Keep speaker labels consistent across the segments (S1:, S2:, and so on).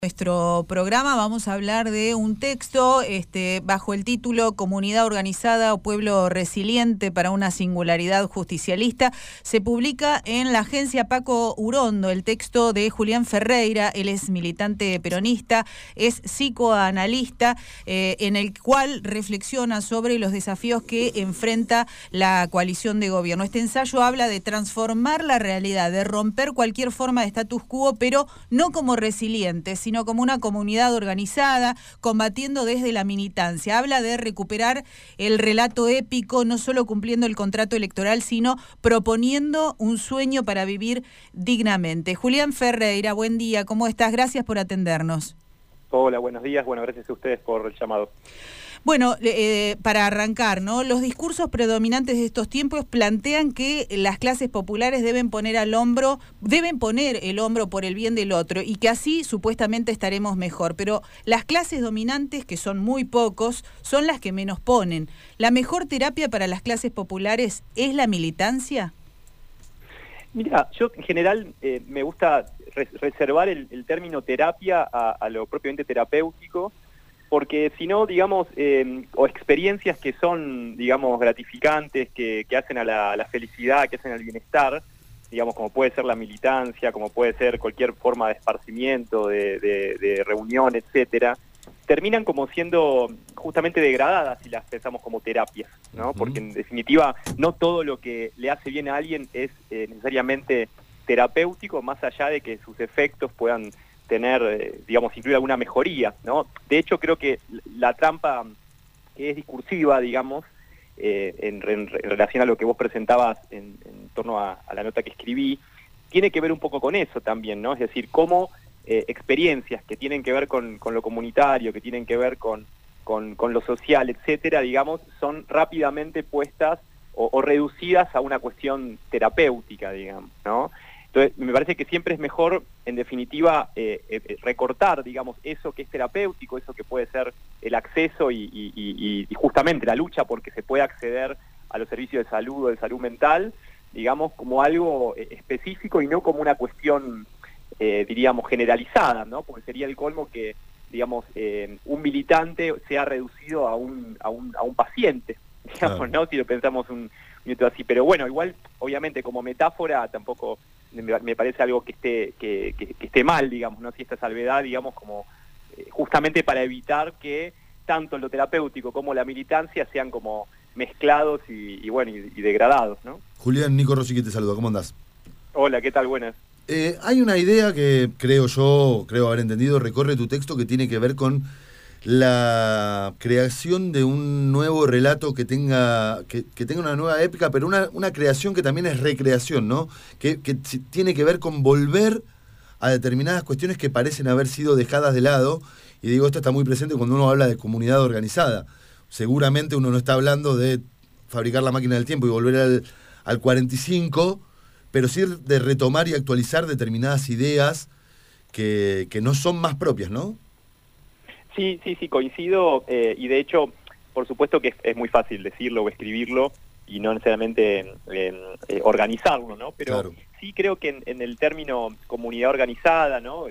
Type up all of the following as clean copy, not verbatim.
S1: Nuestro programa vamos a hablar de un texto bajo el título Comunidad Organizada o Pueblo Resiliente para una Singularidad Justicialista. Se publica en la agencia Paco Urondo el texto de Julián Ferreira. Él es militante peronista, es psicoanalista, en el cual reflexiona sobre los desafíos que enfrenta la coalición de gobierno. Este ensayo habla de transformar la realidad, de romper cualquier forma de status quo, pero no como resilientes, sino como una comunidad organizada, combatiendo desde la militancia. Habla de recuperar el relato épico, no solo cumpliendo el contrato electoral, sino proponiendo un sueño para vivir dignamente. Julián Ferreira, buen día, ¿cómo estás? Gracias por atendernos.
S2: Hola, buenos días. Bueno, gracias a ustedes por el llamado.
S1: Bueno, para arrancar, ¿no? Los discursos predominantes de estos tiempos plantean que las clases populares deben poner el hombro por el bien del otro y que así supuestamente estaremos mejor. Pero las clases dominantes, que son muy pocos, son las que menos ponen. ¿La mejor terapia para las clases populares es la militancia?
S2: Mira, yo en general me gusta reservar el término terapia a lo propiamente terapéutico, porque si no, digamos, o experiencias que son, digamos, gratificantes, que hacen a la felicidad, que hacen al bienestar, digamos, como puede ser la militancia, como puede ser cualquier forma de esparcimiento, de reunión, etcétera, terminan como siendo justamente degradadas si las pensamos como terapias, ¿no? Porque en definitiva no todo lo que le hace bien a alguien es necesariamente terapéutico, más allá de que sus efectos puedan tener, digamos, incluir alguna mejoría, ¿no? De hecho, creo que la trampa que es discursiva, digamos, en relación a lo que vos presentabas en torno a la nota que escribí, tiene que ver un poco con eso también, ¿no? Es decir, cómo experiencias que tienen que ver con lo comunitario, que tienen que ver con lo social, etcétera, digamos, son rápidamente puestas o reducidas a una cuestión terapéutica, digamos, ¿no? Entonces, me parece que siempre es mejor, en definitiva, recortar, digamos, eso que es terapéutico, eso que puede ser el acceso y justamente la lucha porque se puede acceder a los servicios de salud o de salud mental, digamos, como algo específico y no como una cuestión, diríamos, generalizada, ¿no? Porque sería el colmo que, digamos, un militante sea reducido a un paciente, digamos, claro, ¿no? Si lo pensamos un minuto así. Pero bueno, igual, obviamente, como metáfora, tampoco me parece algo que esté mal, digamos, ¿no? Si esta salvedad, digamos, como justamente para evitar que tanto lo terapéutico como la militancia sean como mezclados y degradados, ¿no?
S3: Julián, Nico Rossi que te saluda, ¿cómo andás?
S2: Hola, ¿qué tal? Buenas.
S3: Hay una idea que creo haber entendido, recorre tu texto, que tiene que ver con la creación de un nuevo relato que tenga una nueva épica, pero una creación que también es recreación, ¿no? Que tiene que ver con volver a determinadas cuestiones que parecen haber sido dejadas de lado. Y digo, esto está muy presente cuando uno habla de comunidad organizada. Seguramente uno no está hablando de fabricar la máquina del tiempo y volver al 45, pero sí de retomar y actualizar determinadas ideas que no son más propias, ¿no?
S2: Sí, coincido, y de hecho, por supuesto que es muy fácil decirlo o escribirlo y no necesariamente organizarlo, ¿no? Pero claro, sí creo que en el término comunidad organizada, ¿no?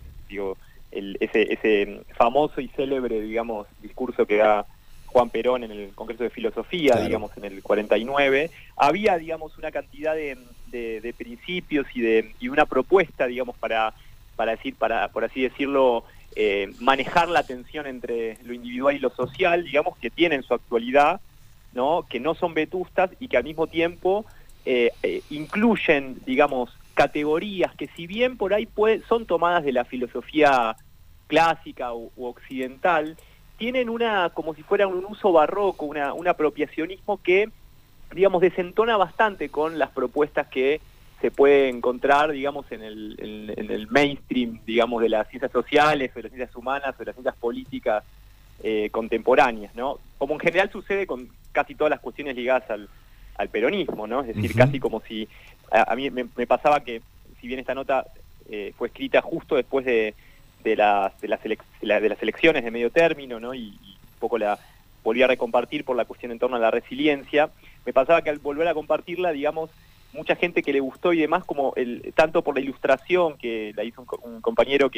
S2: Ese famoso y célebre, digamos, discurso que da Juan Perón en el Congreso de Filosofía, claro, digamos, en el 49, había, digamos, una cantidad de principios y una propuesta, digamos, por así decirlo, manejar la tensión entre lo individual y lo social, digamos, que tienen su actualidad, ¿no? Que no son vetustas y que al mismo tiempo incluyen, digamos, categorías que si bien por ahí son tomadas de la filosofía clásica u occidental, tienen como si fuera un uso barroco, un apropiacionismo que, digamos, desentona bastante con las propuestas que se puede encontrar, digamos, en el mainstream, digamos, de las ciencias sociales, o de las ciencias humanas, o de las ciencias políticas contemporáneas, ¿no? Como en general sucede con casi todas las cuestiones ligadas al peronismo, ¿no? Es decir, casi como si... A mí me pasaba que, si bien esta nota fue escrita justo después de las elecciones de medio término, ¿no? Y un poco la volví a recompartir por la cuestión en torno a la resiliencia, me pasaba que al volver a compartirla, digamos, mucha gente que le gustó y demás, como tanto por la ilustración que la hizo un compañero que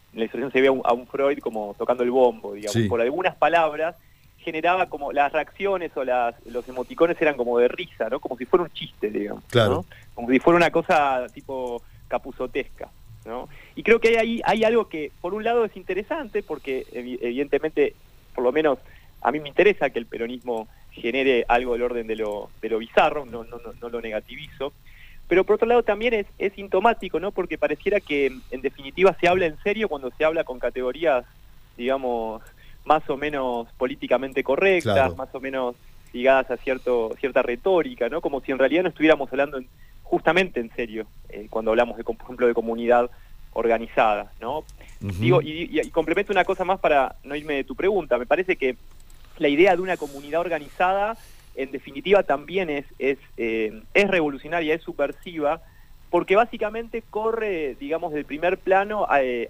S2: la ilustración se ve a un Freud como tocando el bombo, digamos,
S3: Sí.
S2: por algunas palabras generaba como las reacciones o los emoticones eran como de risa, ¿no? Como si fuera un chiste, digamos,
S3: Claro.
S2: ¿no? Como si fuera una cosa tipo capuzotesca, ¿no? Y creo que hay algo que, por un lado, es interesante, porque evidentemente, por lo menos a mí me interesa que el peronismo genere algo del orden de lo bizarro, no lo negativizo, pero por otro lado también es sintomático, ¿no? Porque pareciera que en definitiva se habla en serio cuando se habla con categorías, digamos, más o menos políticamente correctas,
S3: Claro.
S2: más o menos ligadas a cierta retórica, ¿no? Como si en realidad no estuviéramos hablando justamente en serio cuando hablamos, por ejemplo, de comunidad organizada, ¿no?
S3: Ujú.
S2: Digo, y complemento una cosa más para no irme de tu pregunta. Me parece que la idea de una comunidad organizada, en definitiva, también es revolucionaria, es subversiva, porque básicamente corre, digamos, del primer plano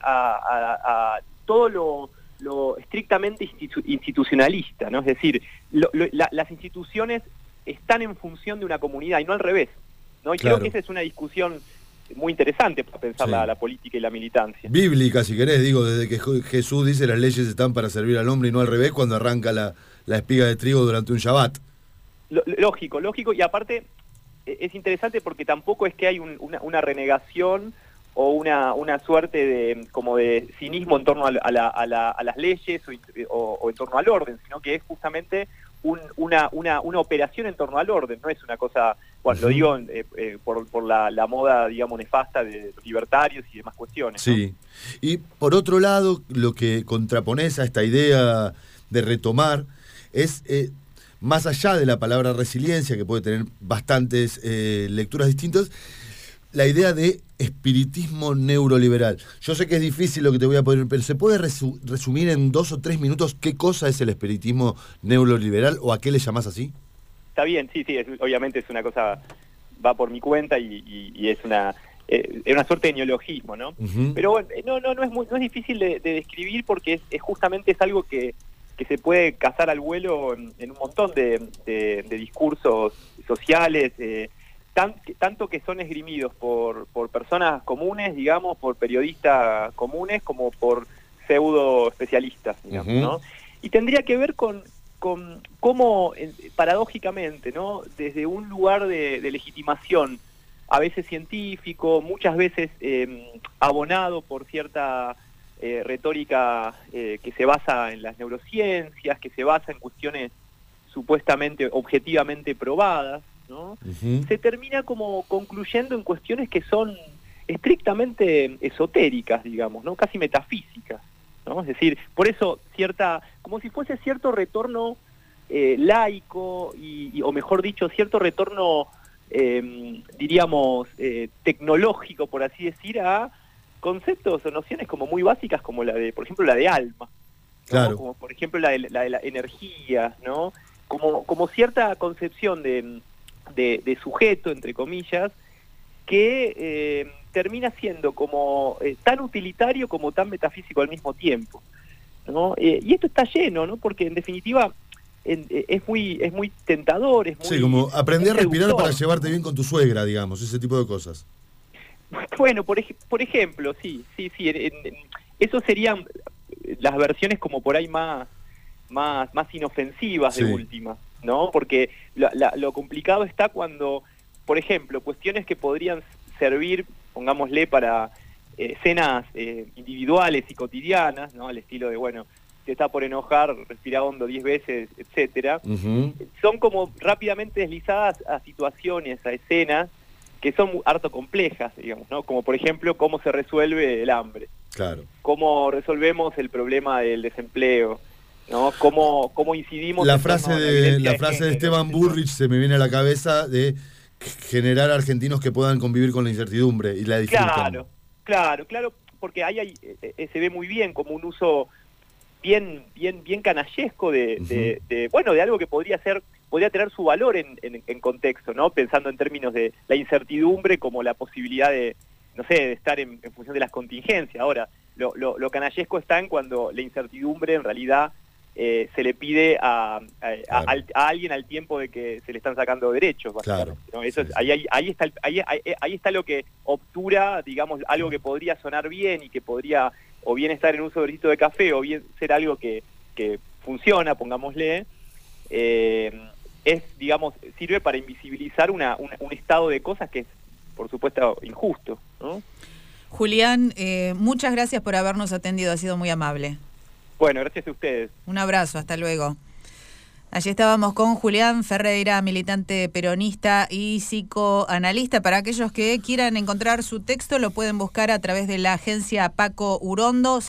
S2: a todo lo estrictamente institucionalista, ¿no? Es decir, las instituciones están en función de una comunidad y no al revés, ¿no? Y
S3: Claro.
S2: creo que esa es una discusión muy interesante para pensar
S3: Sí.
S2: la política y la militancia.
S3: Bíblica, si querés, digo, desde que Jesús dice las leyes están para servir al hombre y no al revés, cuando arranca la espiga de trigo durante un Shabbat.
S2: Lógico, y aparte es interesante porque tampoco es que hay una renegación o una suerte de cinismo en torno a las leyes o en torno al orden, sino que es justamente una operación en torno al orden, no es una cosa, bueno, lo digo por la moda, digamos, nefasta de los libertarios y demás cuestiones, ¿no?
S3: Sí. Y por otro lado, lo que contrapones a esta idea de retomar es, más allá de la palabra resiliencia, que puede tener bastantes lecturas distintas, la idea de espiritismo neuroliberal. Yo sé que es difícil lo que te voy a poner, pero ¿se puede resumir en 2 o 3 minutos qué cosa es el espiritismo neuroliberal o a qué le llamás así?
S2: Está bien, sí, obviamente es una cosa, va por mi cuenta y es una suerte de neologismo, ¿no?
S3: Uh-huh.
S2: Pero bueno, no es difícil de describir porque justamente es algo que se puede cazar al vuelo en un montón de discursos sociales, tanto que son esgrimidos por personas comunes, digamos, por periodistas comunes, como por pseudo especialistas, digamos,
S3: uh-huh.
S2: ¿no? Y tendría que ver con cómo, paradójicamente, ¿no? Desde un lugar de legitimación, a veces científico, muchas veces abonado por cierta retórica que se basa en las neurociencias, que se basa en cuestiones supuestamente, objetivamente probadas, ¿no?
S3: Uh-huh.
S2: Se termina como concluyendo en cuestiones que son estrictamente esotéricas, digamos, ¿no? Casi metafísicas, ¿no? Es decir, por eso como si fuese cierto retorno laico o mejor dicho, cierto retorno, diríamos, tecnológico, por así decir, a conceptos o nociones como muy básicas, como por ejemplo, la de alma, ¿no?
S3: Claro.
S2: Como por ejemplo la de la energía, ¿no? Como cierta concepción de sujeto, entre comillas, que termina siendo como tan utilitario como tan metafísico al mismo tiempo, ¿no? Y esto está lleno, ¿no? Porque en definitiva es muy tentador, es muy...
S3: Sí, como aprender a respirar
S2: seductor.
S3: para llevarte bien con tu suegra, digamos, ese tipo de cosas.
S2: Bueno, por ejemplo, sí. Eso serían las versiones como por ahí más inofensivas de
S3: Sí.
S2: última, ¿no? Porque lo complicado está cuando, por ejemplo, cuestiones que podrían servir, pongámosle, para escenas individuales y cotidianas, ¿no? Al estilo de, bueno, te está por enojar, respira hondo 10 veces, etcétera.
S3: Uh-huh.
S2: Son como rápidamente deslizadas a situaciones, a escenas que son harto complejas, digamos, ¿no? Como por ejemplo, cómo se resuelve el hambre,
S3: Claro.
S2: cómo resolvemos el problema del desempleo, ¿no? Cómo incidimos...
S3: La
S2: en torno
S3: frase
S2: a
S3: de
S2: violencia
S3: Esteban
S2: género,
S3: Bullrich se me viene a la cabeza de generar argentinos que puedan convivir con la incertidumbre y la disfruten.
S2: Claro, porque ahí se ve muy bien como un uso bien canallesco de algo que podría tener su valor en contexto, ¿no? Pensando en términos de la incertidumbre como la posibilidad de estar en función de las contingencias. Ahora, lo canallesco está en cuando la incertidumbre en realidad se le pide a alguien al tiempo de que se le están sacando derechos, básicamente,
S3: Claro.
S2: ¿no? Eso
S3: Sí,
S2: sí. Ahí está lo que obtura, digamos, algo que podría sonar bien y que podría o bien estar en un sobrecito de café, o bien ser algo que funciona, pongámosle, digamos, sirve para invisibilizar un estado de cosas que es, por supuesto, injusto, ¿no?
S1: Julián, muchas gracias por habernos atendido, ha sido muy amable.
S2: Bueno, gracias a ustedes.
S1: Un abrazo, hasta luego. Allí estábamos con Julián Ferreira, militante peronista y psicoanalista. Para aquellos que quieran encontrar su texto, lo pueden buscar a través de la agencia Paco Urondo.